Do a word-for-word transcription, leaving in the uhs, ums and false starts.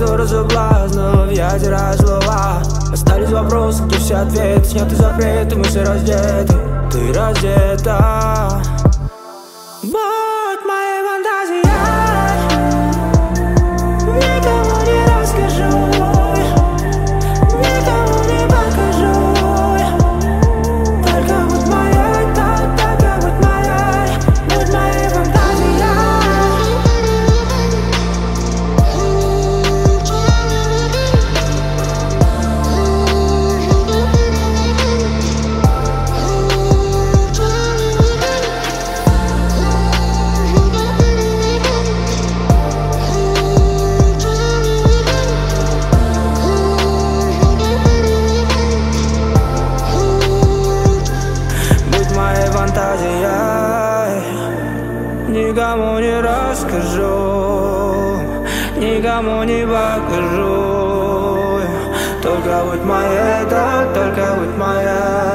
ссоры соблазнов, я теряю слова. Остались вопросы, где все ответы, сняты запреты, мы все раздеты. Ты раздета. Будь моей фантазией, никому не расскажу, никому не покажу. Только будь моей, только будь моей, будь моей фантазией. Никому не расскажу, никому не покажу. Только будь моей, да, только будь моей.